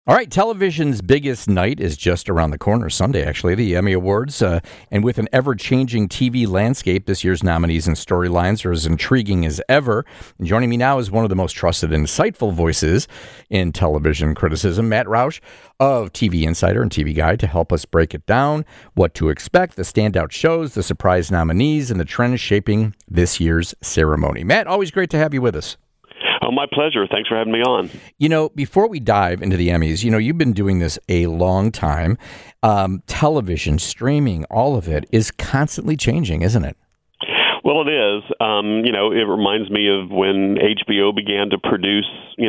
All right, television's biggest night is just around the corner, Sunday, actually, the Emmy Awards. And with an ever-changing TV landscape, this year's nominees and storylines are as intriguing as ever. And joining me now is one of the most trusted and insightful voices in television criticism, Matt Roush of TV Insider and TV Guide, to help us break it down, what to expect, the standout shows, the surprise nominees, and the trends shaping this year's ceremony. Matt, always great to have you with us. Oh, my pleasure. Thanks for having me on. You know, before we dive into the Emmys, you've been doing this a long time. Television, streaming, all of it is constantly changing, isn't it? Well, it is. It reminds me of when HBO began to produce,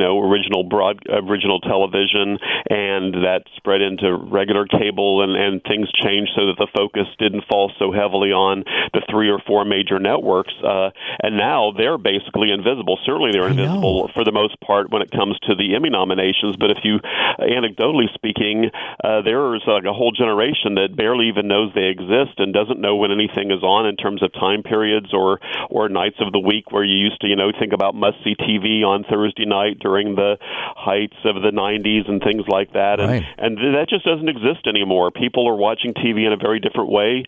original television, and that spread into regular cable, and things changed so that the focus didn't fall so heavily on the 3 or 4 major networks. And now they're basically invisible. Certainly they're invisible for the most part when it comes to the Emmy nominations. But if you, anecdotally speaking, there's like a whole generation that barely even knows they exist and doesn't know when anything is on in terms of time periods or nights of the week where you used to, think about must-see TV on Thursday night during the heights of the 90s and things like that. Right. And that just doesn't exist anymore. People are watching TV in a very different way.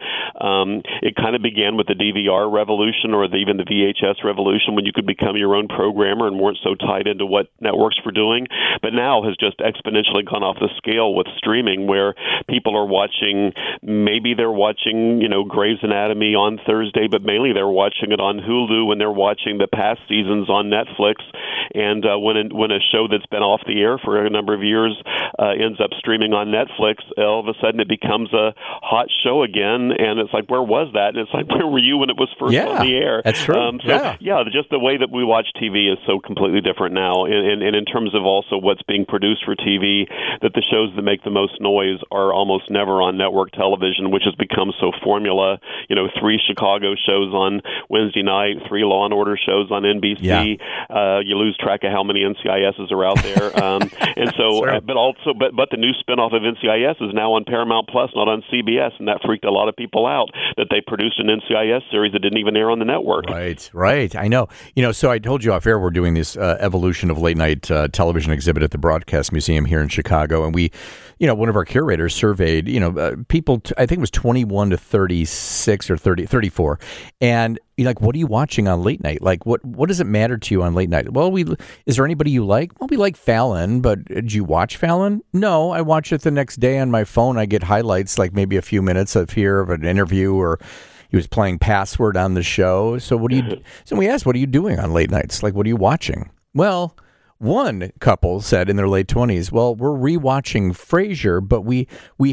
It kind of began with the DVR revolution or even the VHS revolution when you could become your own programmer and weren't so tied into what networks were doing. But now has just exponentially gone off the scale with streaming, where people are watching, maybe they're watching, Grey's Anatomy on Thursday, but mainly they're watching it on Hulu, and they're watching the past seasons on Netflix. And when a show that's been off the air for a number of years ends up streaming on Netflix, all of a sudden it becomes a hot show again, and it's like, where was that? And it's like, where were you when it was first on the air? That's true. Just the way that we watch TV is so completely different now. And in terms of also what's being produced for TV, that the shows that make the most noise are almost never on network television, which has become so formula. 3 Chicago shows on Wednesday night, 3 Law and Order shows on NBC. Yeah. You lose track of how many NCISs are out there. And so, but the new spinoff of NCIS is now on Paramount Plus, not on CBS, and that freaked a lot of people out that they produced an NCIS series that didn't even air on the network. Right. I know. So I told you off air we're doing this evolution of late night television exhibit at the Broadcast Museum here in Chicago, and we, one of our curators surveyed, people, I think it was 21 to 36 or 34, and you're like, what are you watching on late night? Like, what does it matter to you on late night? Well, is there anybody you like? Well, we like Fallon, but did you watch Fallon? No, I watch it the next day on my phone. I get highlights, like maybe a few minutes of an interview, or he was playing Password on the show. So so we asked, what are you doing on late nights? Like, what are you watching? Well, one couple said in their late 20s, well, we're rewatching Frasier, but we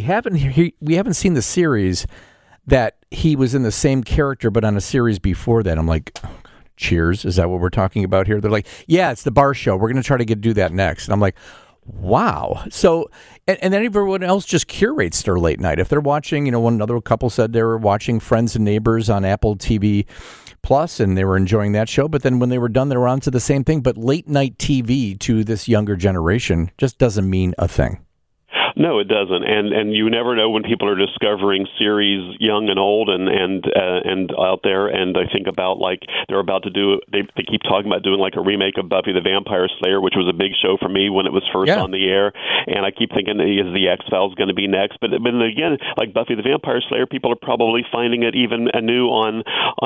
haven't seen the series that he was in the same character, but on a series before that. I'm like, oh, God, Cheers, is that what we're talking about here? They're like, yeah, it's the bar show. We're going to try to do that next. And I'm like, wow. So, and then everyone else just curates their late night. If they're watching, one other couple said they were watching Friends and Neighbors on Apple TV Plus, and they were enjoying that show. But then when they were done, they were on to the same thing. But late night TV to this younger generation just doesn't mean a thing. No, it doesn't, and you never know when people are discovering series, young and old, and out there. And I think about, like, they're about to do. They keep talking about doing like a remake of Buffy the Vampire Slayer, which was a big show for me when it was first on the air. And I keep thinking, is the X-Files going to be next? But then again, like Buffy the Vampire Slayer, people are probably finding it even anew on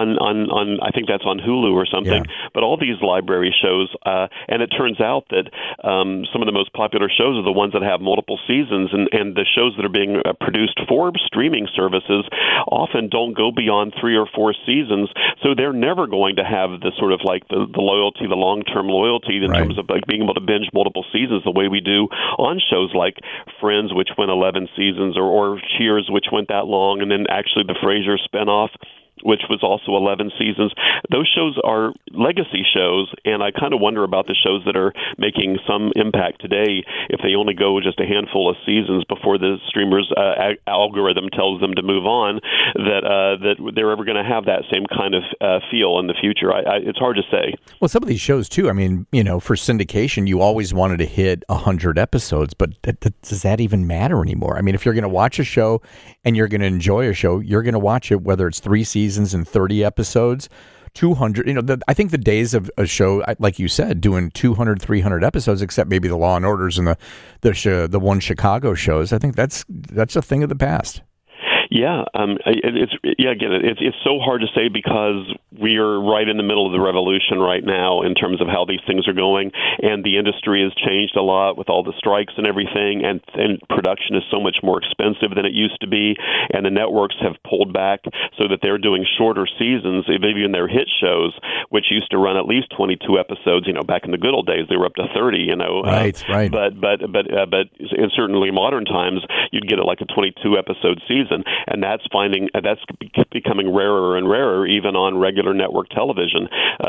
I think that's on Hulu or something. Yeah. But all these library shows, and it turns out that some of the most popular shows are the ones that have multiple seasons. And the shows that are being produced for streaming services often don't go beyond 3 or 4 seasons, so they're never going to have the sort of like the loyalty, the long-term loyalty in terms of like being able to binge multiple seasons the way we do on shows like Friends, which went 11 seasons, or Cheers, which went that long, and then actually the Frasier spinoff, which was also 11 seasons. Those shows are legacy shows, and I kind of wonder about the shows that are making some impact today if they only go just a handful of seasons before the streamer's algorithm tells them to move on, that they're ever going to have that same kind of feel in the future. It's hard to say. Well, some of these shows, too, I mean, for syndication, you always wanted to hit 100 episodes, but does that even matter anymore? I mean, if you're going to watch a show and you're going to enjoy a show, you're going to watch it whether it's 3 seasons and 30 episodes. 200, I think the days of a show, like you said, doing 200, 300 episodes, except maybe the Law and Orders and the one Chicago shows, I think that's a thing of the past. Yeah, it's so hard to say because we are right in the middle of the revolution right now in terms of how these things are going, and the industry has changed a lot with all the strikes and everything, and production is so much more expensive than it used to be, and the networks have pulled back so that they're doing shorter seasons, even their hit shows, which used to run at least 22 episodes. Back in the good old days, they were up to 30. Right. But in certainly modern times, you'd get like a 22 episode season. And that's becoming rarer and rarer, even on regular network television.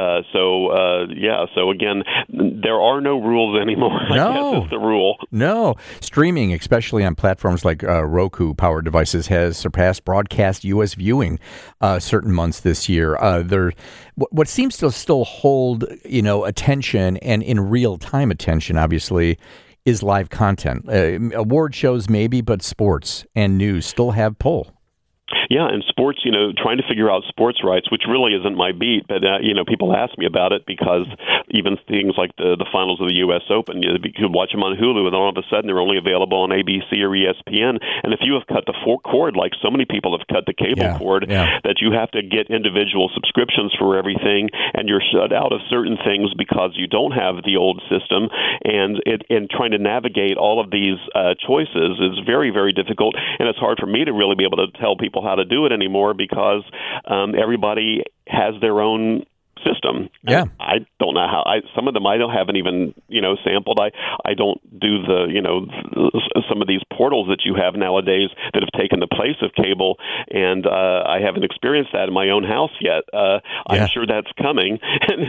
So again, there are no rules anymore. I guess is the rule. No, streaming, especially on platforms like Roku-powered devices, has surpassed broadcast U.S. viewing certain months this year. What seems to still hold, attention, and in real time attention, obviously, is live content. Award shows maybe, but sports and news still have pull. Yeah, and sports, trying to figure out sports rights, which really isn't my beat, but, people ask me about it because even things like the finals of the U.S. Open, you could watch them on Hulu, and all of a sudden they're only available on ABC or ESPN. And if you have cut the cord, like so many people have cut the cable cord, that you have to get individual subscriptions for everything, and you're shut out of certain things because you don't have the old system, and trying to navigate all of these choices is very, very difficult, and it's hard for me to really be able to tell people how to do it anymore because everybody has their own system. Yeah, I don't know how. Some of them I haven't even sampled. I don't do some of these portals that you have nowadays that have taken the place of cable, and I haven't experienced that in my own house yet. I'm sure that's coming.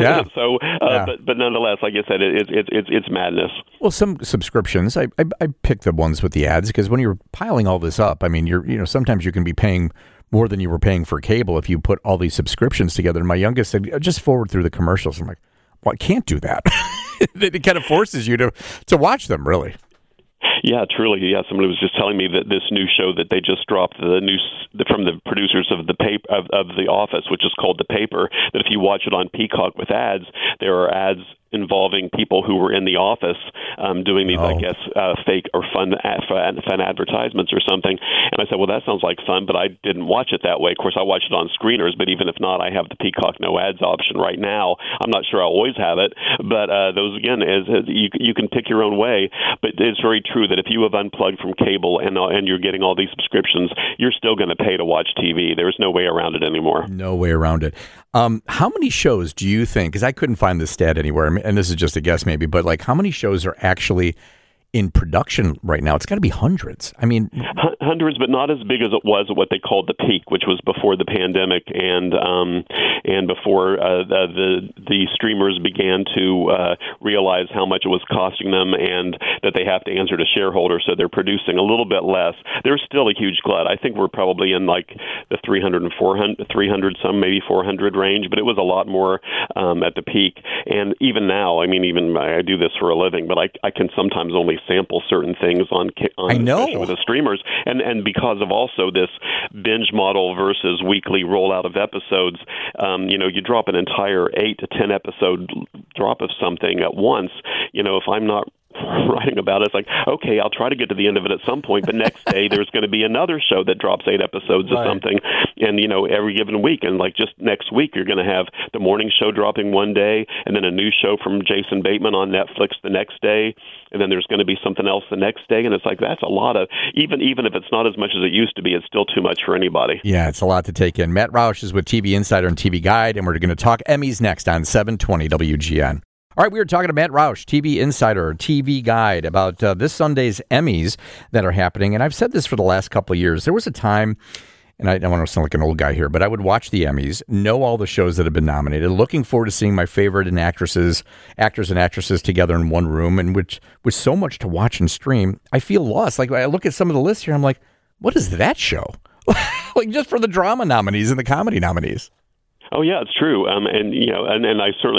But nonetheless, like I said, it's madness. Well, some subscriptions, I pick the ones with the ads because when you're piling all this up, I mean, sometimes you can be paying more than you were paying for cable if you put all these subscriptions together. And my youngest said, just forward through the commercials. I'm like, well, I can't do that. It kind of forces you to watch them, really. Yeah, truly. Yeah, somebody was just telling me that this new show that they just dropped, from the producers of The Office, which is called The Paper, that if you watch it on Peacock with ads, there are ads involving people who were in the office doing these, I guess, fake or fun advertisements or something. And I said, well, that sounds like fun, but I didn't watch it that way. Of course, I watched it on screeners, but even if not, I have the Peacock no ads option right now. I'm not sure I'll always have it, but those, again, you can pick your own way. But it's very true that if you have unplugged from cable and you're getting all these subscriptions, you're still going to pay to watch TV. There's no way around it anymore. No way around it. How many shows do you think, because I couldn't find this stat anywhere, and this is just a guess maybe, but like how many shows are actually in production right now? It's got to be hundreds. I mean, hundreds, but not as big as it was at what they called the peak, which was before the pandemic and before the streamers began to realize how much it was costing them and that they have to answer to shareholders, so they're producing a little bit less. There's still a huge glut. I think we're probably in like the 300 and 400, 300 some, maybe 400 range, but it was a lot more at the peak. And even now, I mean, I do this for a living, but I can sometimes only sample certain things on I know. Especially with the streamers, and because of also this binge model versus weekly rollout of episodes, you drop an entire 8 to 10 episode drop of something at once. If I'm not writing about it, it's like, okay, I'll try to get to the end of it at some point, but next day there's going to be another show that drops 8 episodes of something, and every given week, and like just next week you're going to have the morning show dropping one day, and then a new show from Jason Bateman on Netflix the next day, and then there's going to be something else the next day, and it's like, that's a lot of, even if it's not as much as it used to be, it's still too much for anybody. Yeah, it's a lot to take in. Matt Roush is with TV Insider and TV Guide, and we're going to talk Emmys next on 720 WGN. All right, we were talking to Matt Roush, TV Insider, TV Guide, about this Sunday's Emmys that are happening. And I've said this for the last couple of years. There was a time, and I don't want to sound like an old guy here, but I would watch the Emmys, know all the shows that have been nominated, looking forward to seeing my favorite actors and actresses together in one room, and which was so much to watch and stream. I feel lost. Like I look at some of the lists here, I'm like, what is that show? Like just for the drama nominees and the comedy nominees. Oh yeah, it's true, and I certainly get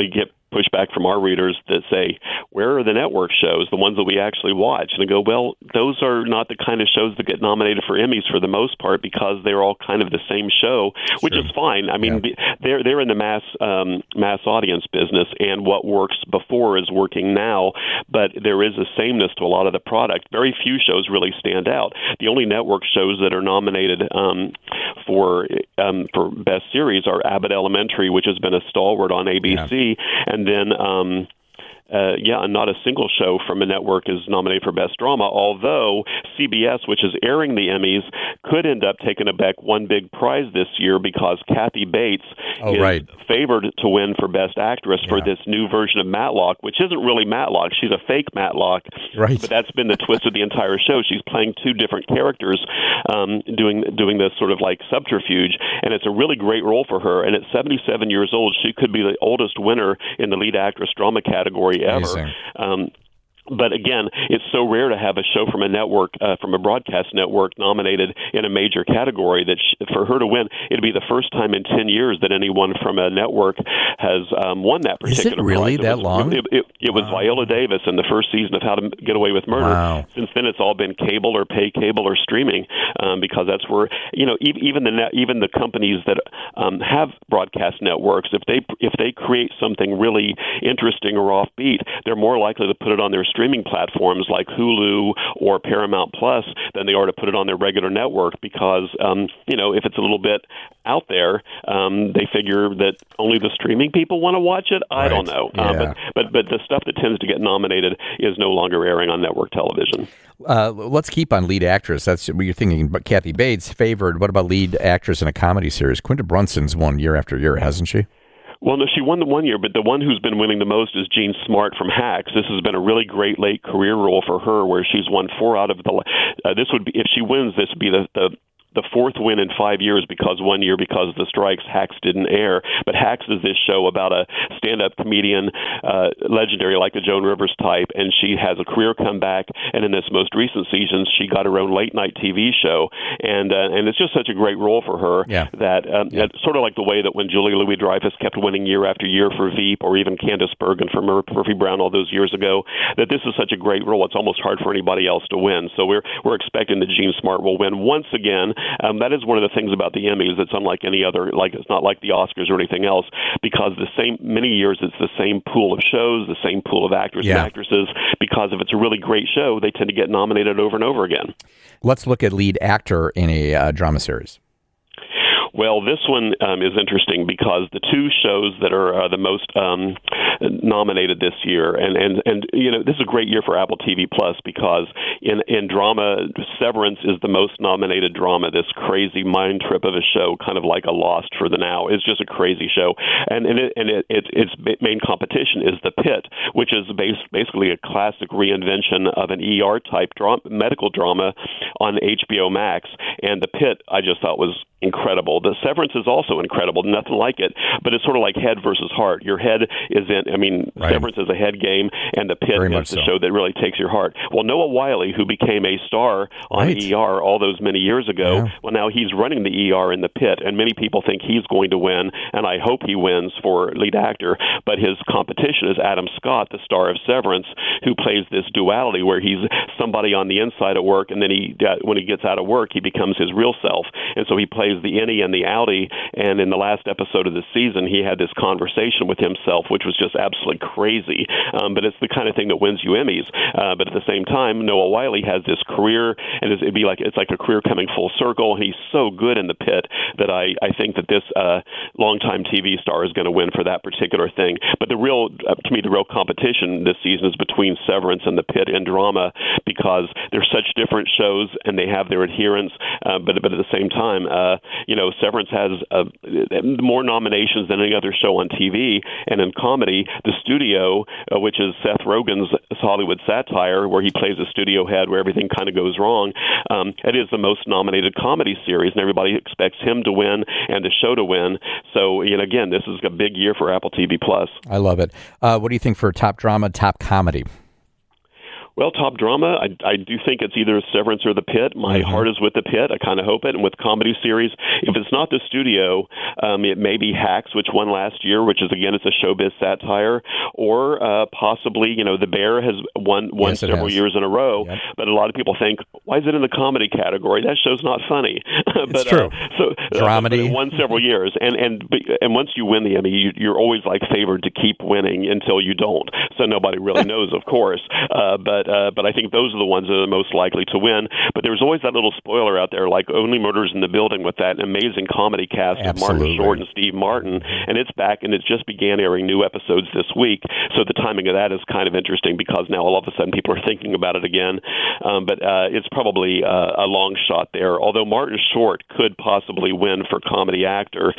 pushback from our readers that say, where are the network shows, the ones that we actually watch? And I go, well, those are not the kind of shows that get nominated for Emmys for the most part because they're all kind of the same show, which is fine. I mean, they're in the mass audience business, and what works before is working now, but there is a sameness to a lot of the product. Very few shows really stand out. The only network shows that are nominated for Best Series are Abbott Elementary, which has been a stalwart on ABC, and then not a single show from a network is nominated for Best Drama, although CBS, which is airing the Emmys, could end up taking back one big prize this year because Kathy Bates is favored to win for Best Actress for this new version of Matlock, which isn't really Matlock. She's a fake Matlock, but that's been the twist of the entire show. She's playing two different characters, doing this sort of like subterfuge, and it's a really great role for her. And at 77 years old, she could be the oldest winner in the lead actress drama category ever. But again, it's so rare to have a show from a network, from a broadcast network, nominated in a major category that for her to win, it'd be the first time in 10 years that anyone from a network has won that particular prize. Is it really that long? It was Viola Davis in the first season of How to Get Away with Murder. Wow. Since then, it's all been cable or pay cable or streaming, because that's where even the companies that have broadcast networks, if they create something really interesting or offbeat, they're more likely to put it on their streaming platforms like Hulu or Paramount Plus than they are to put it on their regular network because, if it's a little bit out there, they figure that only the streaming people want to watch it. I don't know. But the stuff that tends to get nominated is no longer airing on network television. Let's keep on lead actress. That's what you're thinking. But Kathy Bates favored. What about lead actress in a comedy series? Quinta Brunson's won year after year, hasn't she? Well, no, she won the one year, but the one who's been winning the most is Jean Smart from Hacks. This has been a really great late career role for her, where she's won 4 out of the. This would be, if she wins, this would be the fourth win in 5 years because 1 year because of the strikes, Hacks didn't air. But Hacks is this show about a stand-up comedian, legendary like a Joan Rivers type, and she has a career comeback. And in this most recent season, she got her own late-night TV show, and it's just such a great role for her that it's sort of like the way that when Julia Louis-Dreyfus kept winning year after year for Veep, or even Candace Bergen for Murphy Brown all those years ago, that this is such a great role. It's almost hard for anybody else to win. So we're expecting that Jean Smart will win once again. That is one of the things about the Emmys. It's unlike any other, like it's not like the Oscars or anything else, because many years it's the same pool of shows, the same pool of actors and actresses, because if it's a really great show, they tend to get nominated over and over again. Let's look at lead actor in a drama series. Well, this one is interesting because the two shows that are the most nominated this year, and this is a great year for Apple TV Plus because in drama, Severance is the most nominated drama. This crazy mind trip of a show, kind of like a Lost for the now. It's just a crazy show, and its main competition is The Pit, which is basically a classic reinvention of an ER type medical drama on HBO Max. And The Pit, I just thought was incredible. The Severance is also incredible, nothing like it, but it's sort of like head versus heart. Your head is Severance is a head game, and The Pit is the show that really takes your heart. Well, Noah Wyle, who became a star on ER all those many years ago, well, now he's running the ER in The Pit, and many people think he's going to win, and I hope he wins for lead actor, but his competition is Adam Scott, the star of Severance, who plays this duality where he's somebody on the inside at work, and then when he gets out of work, he becomes his real self, and so he plays the innie and the outie, and in the last episode of the season, he had this conversation with himself, which was just absolutely crazy, but it's the kind of thing that wins you Emmys. But at the same time, Noah Wyle has this career, and it's like a career coming full circle, and he's so good in The Pit that I think that this longtime TV star is going to win for that particular thing. But to me, the real competition this season is between Severance and The Pit in drama, because they're such different shows, and they have their adherents, but at the same time, Severance has more nominations than any other show on TV, and in comedy, The Studio, which is Seth Rogen's Hollywood satire, where he plays a studio head where everything kind of goes wrong, it is the most nominated comedy series, and everybody expects him to win and the show to win. So, again, this is a big year for Apple TV Plus. I love it. What do you think for top drama, top comedy? Well, top drama, I do think it's either Severance or The Pitt. My heart is with The Pitt. I kind of hope it. And with comedy series, if it's not the studio, it may be Hacks, which won last year, which is, again, it's a showbiz satire, or possibly, The Bear has won several years in a row. Yep. But a lot of people think, why is it in the comedy category? That show's not funny. It's true. Dramedy. It won several years. And once you win the Emmy, you're always favored to keep winning until you don't. So nobody really knows, of course. But I think those are the ones that are the most likely to win. But there's always that little spoiler out there, like Only Murders in the Building, with that amazing comedy cast of Martin Short and Steve Martin, and it's back, and it just began airing new episodes this week. So the timing of that is kind of interesting because now all of a sudden people are thinking about it again. But it's probably a long shot there. Although Martin Short could possibly win for comedy actor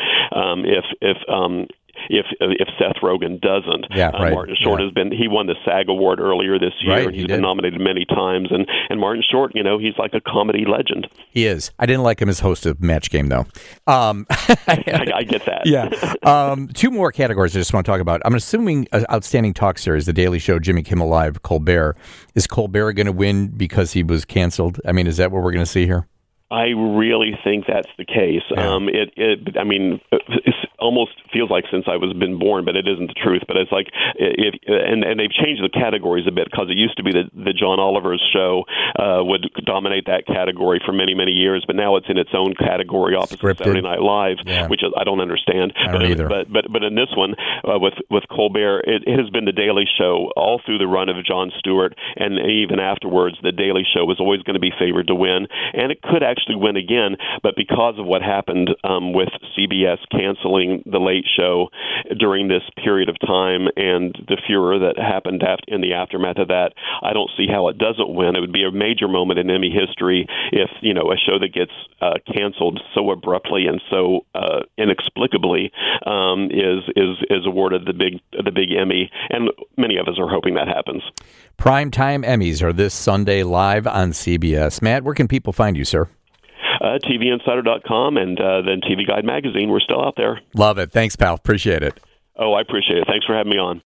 if Seth Rogen doesn't. Martin Short he won the SAG Award earlier this year, and he's been nominated many times. And Martin Short, he's like a comedy legend. He is. I didn't like him as host of Match Game, though. I get that. Yeah. Two more categories I just want to talk about. I'm assuming Outstanding Talk Series, The Daily Show, Jimmy Kimmel Live, Colbert. Is Colbert going to win because he was canceled? I mean, is that what we're going to see here? I really think that's the case. Yeah. It almost feels like since I was been born, but it isn't the truth. But it's like, and they've changed the categories a bit, because it used to be that the John Oliver's show would dominate that category for many, many years, but now it's in its own category opposite Saturday Night Live, which I don't understand. I don't either. But in this one, with Colbert, it has been the Daily Show all through the run of Jon Stewart, and even afterwards, the Daily Show was always going to be favored to win, and it could actually win again, but because of what happened with CBS canceling The Late Show during this period of time and the furor that happened in the aftermath of that, I don't see how it doesn't win. It would be a major moment in Emmy history if a show that gets canceled so abruptly and so inexplicably is awarded the big Emmy, and many of us are hoping that happens. Primetime Emmys are this Sunday live on CBS. Matt, where can people find you, sir? TVinsider.com and then TV Guide Magazine. We're still out there. Love it. Thanks, pal. Appreciate it. Oh, I appreciate it. Thanks for having me on.